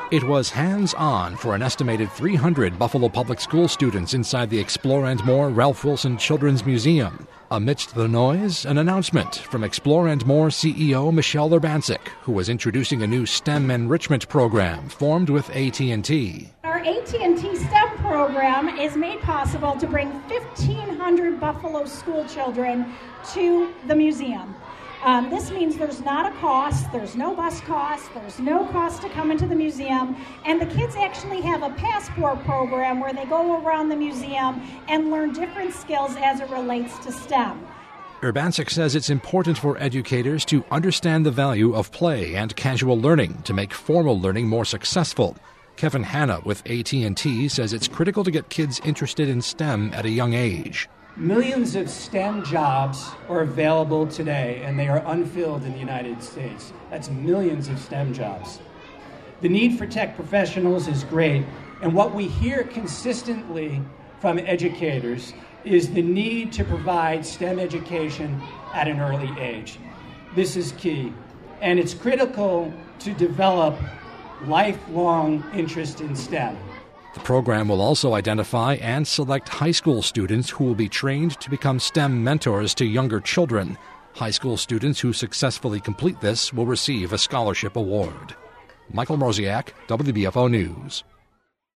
It was hands-on for an estimated 300 Buffalo Public School students inside the Explore and More Ralph Wilson Children's Museum. Amidst the noise, an announcement from Explore and More CEO Michelle Urbancic, who was introducing a new STEM enrichment program formed with AT&T. Our AT&T STEM program is made possible to bring 1,500 Buffalo school children to the museum. This means there's not a cost, there's no bus cost, there's no cost to come into the museum, and the kids actually have a passport program where they go around the museum and learn different skills as it relates to STEM. Urbancic says it's important for educators to understand the value of play and casual learning to make formal learning more successful. Kevin Hanna with AT&T says it's critical to get kids interested in STEM at a young age. Millions of STEM jobs are available today, and they are unfilled in the United States. That's millions of STEM jobs. The need for tech professionals is great, and what we hear consistently from educators is the need to provide STEM education at an early age. This is key, and it's critical to develop lifelong interest in STEM. The program will also identify and select high school students who will be trained to become STEM mentors to younger children. High school students who successfully complete this will receive a scholarship award. Michael Mroziak, WBFO News.